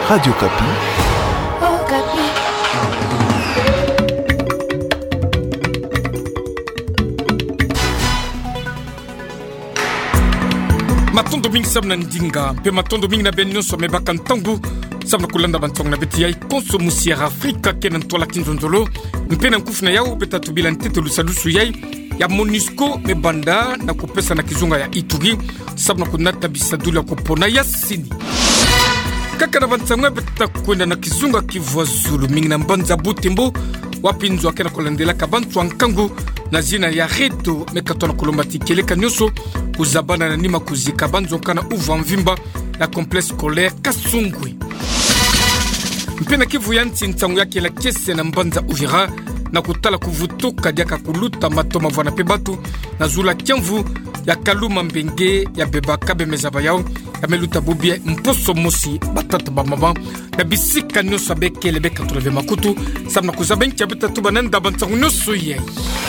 Radio Kapi. Oh, Kapi. Matondo mingi sabna ndinga pe matondo mingi na benyo so mebaka ntangu sabna kulanda bantong na beti yai konsomu siara Afrika kenan tola kinzonzolo mpena nkufuna yao beta tubila ntete lusalusu yai ya MONUSCO me banda na kupesa na kizunga ya Ituri sabna kunata bisadula kupona ya sini kaka na bantangwa beta kwenda na kizunga Kivu Zulu mingi na mbanza Butembo wapinzo akena kolandela kabantu ankangu na zina ya reto mekatona kolombati keleka nyoso kuzabana na nima kuzika banzo kana uva mvimba la complexe scolaire Kasungwe mpena Kivu ya ntangu yake la kese na mbanza Uvira na kutala kuvutuka diaka kuluta matoma vana pebatu na zula kiamvu ya Kaluma Mbenge ya beba kabe mezaba yao ya meluta bubie mposo mosi batata ba mama na bisika nyoso beke lebeka tuleve makutu samna kuzabenki abita tubananda bantangu nyoso yei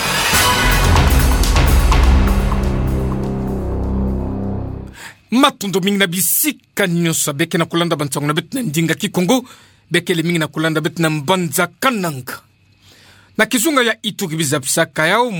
matondo mingi na bisika nyoso beke na kulanda bantangu na bit na ndinga Kikongo beke le mingi na kulanda bit na mbanza Kananga na kizunga ya Ituri bizapsaka yao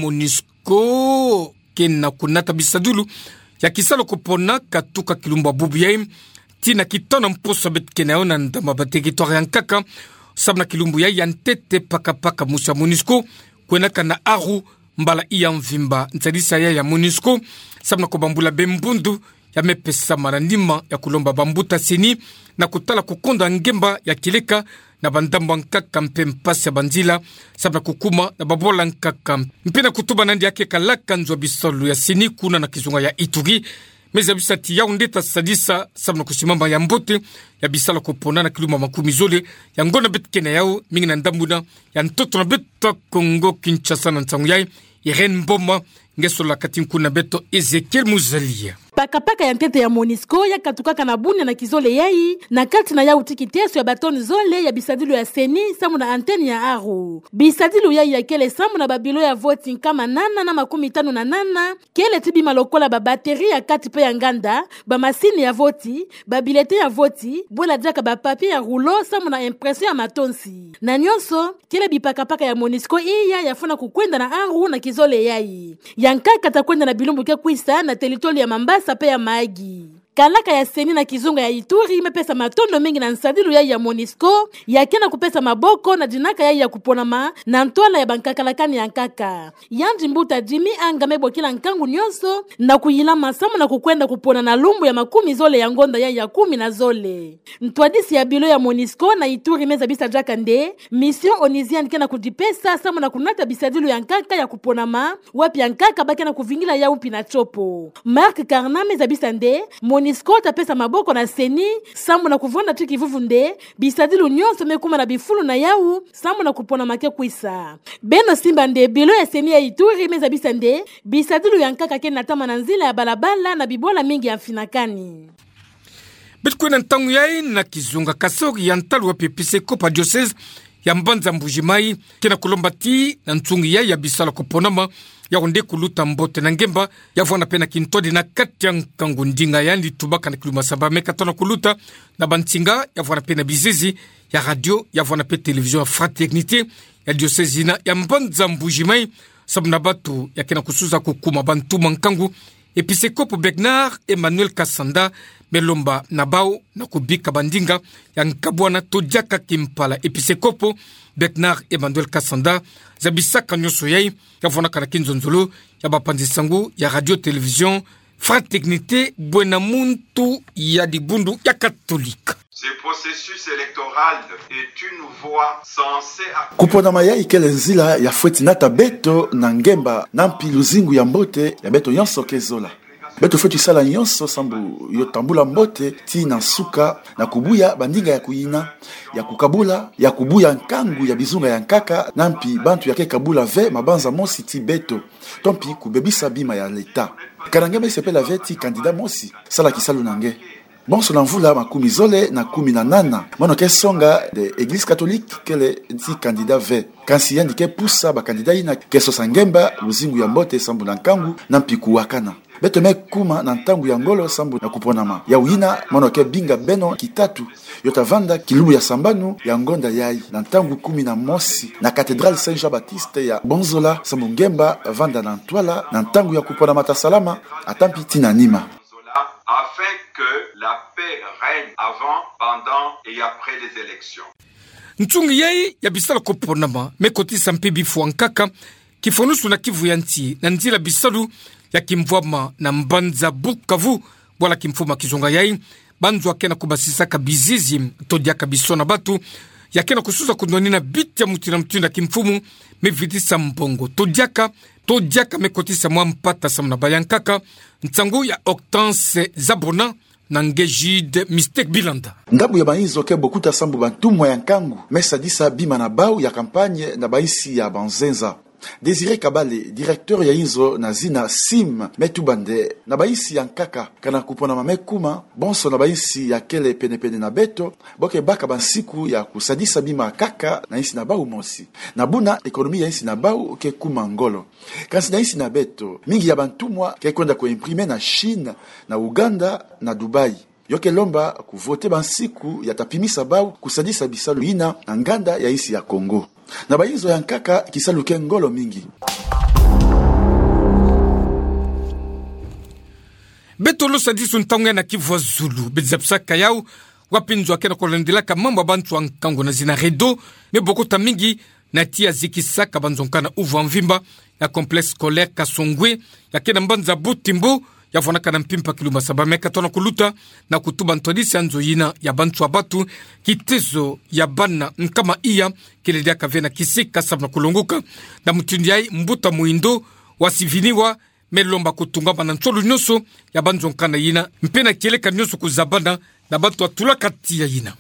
MONUSCO kena kunata bisadulu ya kisalo kupona katuka kilumba bubu yaim tina kitona mposo bet kena ona ndama bategitoire yankaka sabna kilumbu ya yantete paka musa MONUSCO kwenaka na aru mbala iya mvimba ntadisa ya MONUSCO sabna kubambula bembundu ya mepesa marandima ya kulomba bambuta sini na kutala kukonda ngemba ya kileka na bandambo nkaka mpe mpasi ya banzila sabna kukuma na babola nkaka mpena kutuba nandi yake kalaka nzwa bisolu ya sini kuna na kizunga ya Ituri meza bisati ya undeta sadisa sabna kusimamba ya mbote ya bisala kupona na kiluma makumi zole ya ngona betkene yao mingi na ndambuna ya ntoto na beta Kongo Kinshasa na ntangu yai Irene Mboma ngesola katinkuna beto Ezekiel Muzalia Paka ya ntete ya MONUSCO ya katukaka na bunya na kizole yai na kati na ya utikiteso ya batoni zole ya bisadilu ya seni samu na anteni ya aru. Bisadilu yai ya kele samu na babilo ya voting kama nana na makumi tano na nana kele tibi malokola ba bateri ya kati pe ya nganda ba masini ya voti ba bilete ya voti bola jaka ba papier ya rouleau samu na impression ya matonsi. Na nyonso kele bipaka ya MONUSCO iya yafuna kukwenda na aru na kizole yai. Yankaka takwenda na bilumbu ke kuisa na teritoli ya Mambasa pe ya Magi. Kalaka ya seni na kizunga ya Ituri imepesa matondo mengi na nsadilu ya MONUSCO ya kena kupesa maboko na jinaka ya kuponama na ntwala ya bankakalakani ya nkaka. Yanji mbuta Jimmy angamebo kila nkangu nyonso na kuyila masamu na kukwenda kupona na lumbu ya makumi zole ya ngonda ya kumi na zole. Ntwadisi ya bilo ya MONUSCO na Ituri meza bisa jakande mission onisian kena kujipesa samu na kunata bisadilu ya nkaka ya kuponama wapi ya nkaka baki na kuvingila ya umpi na chopo. Mark Karna meza bisa nde MONUSCO tapesa maboko na seni sambu na kuvonda tu kivuvunde bisadilu nyonso mekuma na bifulu na yau sambu na kupona make kuisa. Beno Simba nde bilo ya seni ya Ituri meza bisande bisadilu ya nkaka kena tama na nzila ya balabala na bibola mingi ya mfinakani. Bitkwena ntangu yai na kizunga Kasori ya ntalu wa pepise kopa diocese ya mbanza Mbujimai kena kulombati na ntungi yai ya bisala kuponama ya onde kuluta mbote na ngemba ya vwana pena kintodi na kati ya nkangu ndinga yandi tubaka na kiluma saba meka tona kuluta na bantinga ya vwana pena bizizi ya radio ya vwana pe television ya fraternité ya diocese ya mbanza Mbujimai sabu na batu ya kena kusuza kukuma bantu mankangu Episekopo Bernard Emmanuel Kasanda melomba na bao na kubika bandinga ya nkabwana todiaka kimpala Episekopo Bernard Emmanuel Kasanda zabisaka nyoso yai ya vonaka na kinzonzolo ya bapanzisangu ya radio television fraternité buena muntu ya dibundu ya katolika. Ce processus électoral est une voie censée kupona mayai kele nzila ya fweti nata beto na ngemba na mpiluzingu ya mbote ya beto nyonso kezola. Beto fweti sala nyonso sambu yotambula mbote ti na suka na kubuya bandinga ya kuyina ya kukabula ya kubuya nkangu ya bizunga ya nkaka na mpi bantu ya kekabula ve mabanza mosi ti beto tompi kubebisa bima ya leta. Kanangeme sepela ve ti kandida mosi sala kisalu nange. Bonso na mvula makumi zole na kumi na nana. Mono ke songa de Église catholique kele ti candidat ve. Kansi yandi ke pusa ba candidat ina ke sosangemba luzingu ya mbote sambu na nkangu na mpiku wakana. beto me kuma na ntangu ya ngolo sambu na kuponama ya wina mono ke binga beno kitatu yotavanda kilubu ya sambanu ya ngonda yai na ntangu 11 na Cathédrale Saint-Jean-Baptiste ya Bonzola sambu ngemba vanda na ntwala na ntangu ya kuponama tasalama atampi tina nima afin que la paix règne avant, pendant et après les élections. Ntungi yai ya bisala kuponama mekotisa mpibi fuankaka kifonusu na Kivu ya nti na nzila bisalu ya kimvwama na Mbanza Bukavu wala kimfuma kizonga yai banzo akena kubasisaka bizizi todiaka bisona batu yakena kusuza kundonina biti ya mutina mtunda kimfumu mevitisa mbongo todiaka mekotisa mwampata samna bayankaka ntangu ya Octance Zabona na Ngejide Mistake Bilanda. Ndabu ya baizo ke bokuta sambu bantumwa ya nkangu mesadisa bima na bau ya kampanye na baisi ya Banzenza. Désiré Kabale, directeur ya inzo na zina Sim Metubande na baisi ya nkaka kana kupona mamekuma bonso na baisi ya kele penepene na beto boke baka bansiku ya kusadisa bima kaka na isi na bau mosi na buna ekonomi ya isi na bau ke kuma ngolo kansi na isi na beto mingi ya bantumwa ke kwenda kuimprime na Chine na Uganda na Dubai yoke lomba kuvote bansiku ya tapimisa bau kusadisa bisalu ina na nganda ya isi ya Kongo na baizo ya nkaka kisaluke ngolo mingi. Betolo sadisu ntangu na Kivu Zulu bezapsaka yao wapinzwa kena kolendelaka mambo bantu wa nkango na zina redo mebokota mingi na tia zikisaka banzonkana uvu mvimba ya complexe scolaire Kasongwe ya kena Mbanza Butimbo ya vonaka na mpimpa kiluma saba meka tona kuluta na kutuba ntodisi anzo yina ya bantu wa batu kitezo ya bana nkama iya kiledia kavena kisika sabna kulunguka na mutindiyai mbuta muindo wasiviniwa melomba kutungama na ntolu nyoso ya banzo nkana yina mpena kieleka nyoso kuzabana na batu watula kati ya yina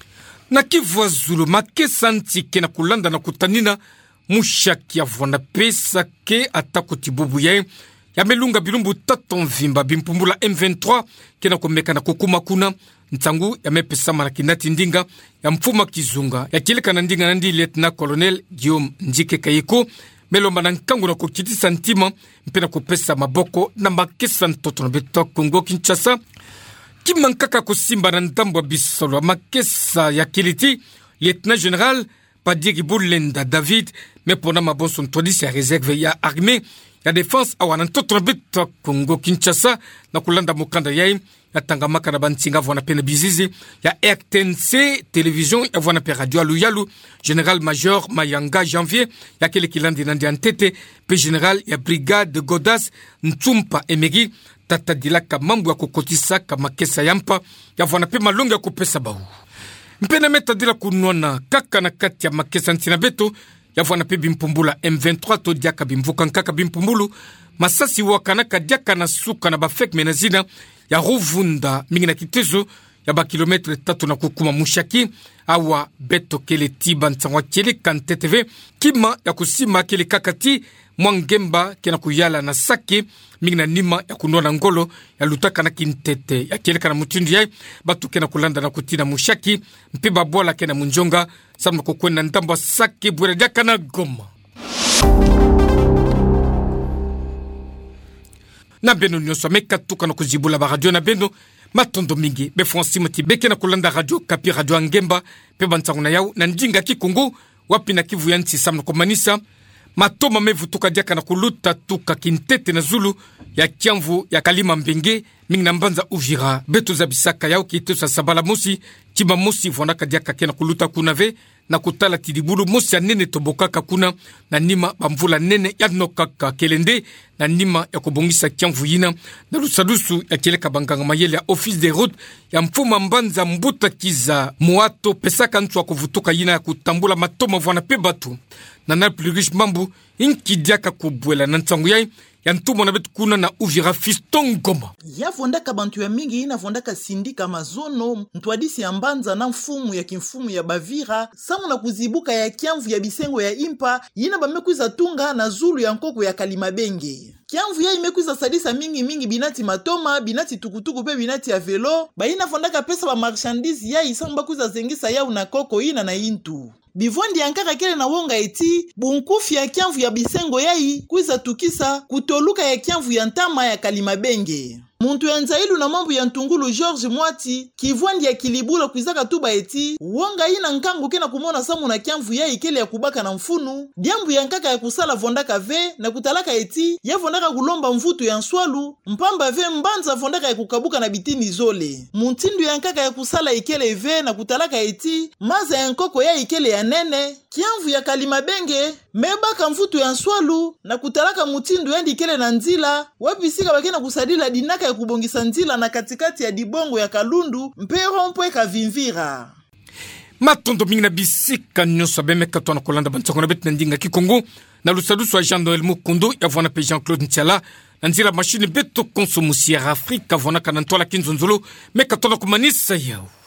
na Kivu Zulu makesa ntike na kulanda na kutanina mushaki ya vwana pesa ke atakutibubu yae ya melunga bilumbu taton vimba bimpumbula M23 kena kumeka na kukuma kuna ntangu ya mepesama na kinati ndinga ya mfuma kizunga ya kileka na ndinga nandi Lieutenant Colonel Guillaume Njike Kayiko melomba na nkangu na kukitisa ntima mpena kupesa maboko na makesa ntoto na beto Kongo Kinshasa kimankaka kusimba na ndambwa bisolo makesa ya kiliti Lieutenant General Padiri Bulenda David mepona mabonso ntodisi ya reserve ya armée ya défense awana ntoto na beto Kongo Kinshasa na kulanda mukanda yai ya tangamaka na bantinga vwana pene bizizi ya RTNC télévision ya vwana pe radio aluyalu General Major Mayanga Janvier ya kele kilandi nandi antete pe General ya brigade Godas Ntumpa Emegi tata dilaka mambu ya kukotisaka makesa yampa ya vwana pe malonga ya kupesa bahu mpena meta dila kunwana kaka na kati ya makesa ntina beto ya vwana pe bimpumbula M23 to diaka bimvuka nkaka bimpumbulu masasi wakanaka diaka na suka na bafek menazina ya ruvunda mingi na kitezo ya ba kilometre 3 na kukuma mushaki awa beto kele tiba ntangwa kele kante TV kima ya kusima kele kakati mwangemba kena kuyala na saki mingi na nima ya kunona ngolo ya lutaka na kintete ya kele kana mutundu yai batu kena kulanda na kutina mushaki mpiba bola kena munjonga samna kukwenda ntambwa saki bwere diaka na Goma na beno nyoso meka tuka na kuzibula ba radio na beno matondo mingi be Francis Mati beke na kulanda radio Kapi radio Ngemba pe bantangu na yau na ndinga Kikungu wapi na Kivu yanti samna kumanisa matoma mevu tuka diaka na kuluta tuka kintete na Zulu ya Kiamvu ya Kalima Mbenge mingi na Mbanza Uvira beto za bisaka yau kiteso sabala musi chima musi vonaka diaka kena kuluta kunave na kutala tidibulu musi ya nene tobokaka kuna na nima bamvula nene ya nokaka kelende na nima ya kubongisa Kiamvu yina na lusadusu ya keleka banganga mayele ya office de route ya mfuma Mbanza Mbuta Kiza Muato pesaka ntu wa kuvutuka yina ya kutambula matoma vwana pe batu na na plus riche mambu inki diaka kubwela na ntangu yai ya ntumo na betu kuna na Uvira Fiston Goma ya fondaka bantu ya mingi ina fondaka sindika mazono ntwadisi ya Mbanza na mfumu ya kimfumu ya Bavira samu na kuzibuka ya Kiamvu ya Bisengo ya Impa yina bamekuza tunga na Zulu ya Nkoko ya Kalimabenge Kiamvu ya imekuza sadisa mingi binati matoma binati tukutuku pe binati ya velo ba ina fondaka pesa ba marchandise ya isambu bakuza zengisa ya unakoko ina na intu bivwandi ya nkaka kele na wonga eti bunkufi ya kiamvu ya bisengo yai kuiza tukisa kutoluka ya kiamvu ya ntama ya Kalimabenge. Muntu ya nzailu na mambu ya ntungulu George Mwati kivwandi ya kilibula kuizaka tuba eti wonga ina nkangu kena kumona samu na kiamvu yai kele ya kubaka na mfunu diambu ya nkaka ya kusala vondaka ve na kutalaka eti ya vondaka kulomba mvutu ya nswalu mpamba ve mbanza vondaka ya kukabuka na bitini zole. Muntindu ya nkaka ya kusala ikele ve na kutalaka eti maza ya nkoko ya ikele ya nene kiamvu ya Kalimabenge mebaka mvutu ya nswalu na kutalaka mutindu ya ikele na nzila wapisika bakena kusadila dinaka ya kubongisa nzila na katikati ya dibongo ya Kalundu mpero mpwe kavimvira. Matondo mingi na bisika nyonso abemeka twana kolanda bantsongo na beti na ndinga kikongo na lusadusu wa Jean-Noël Mukundu ya vwana pe Jean-Claude Ntiala na nzila machine beto konsomusi ya Afrika vwana kanantola kinzonzolo meka twana kumanisa yao.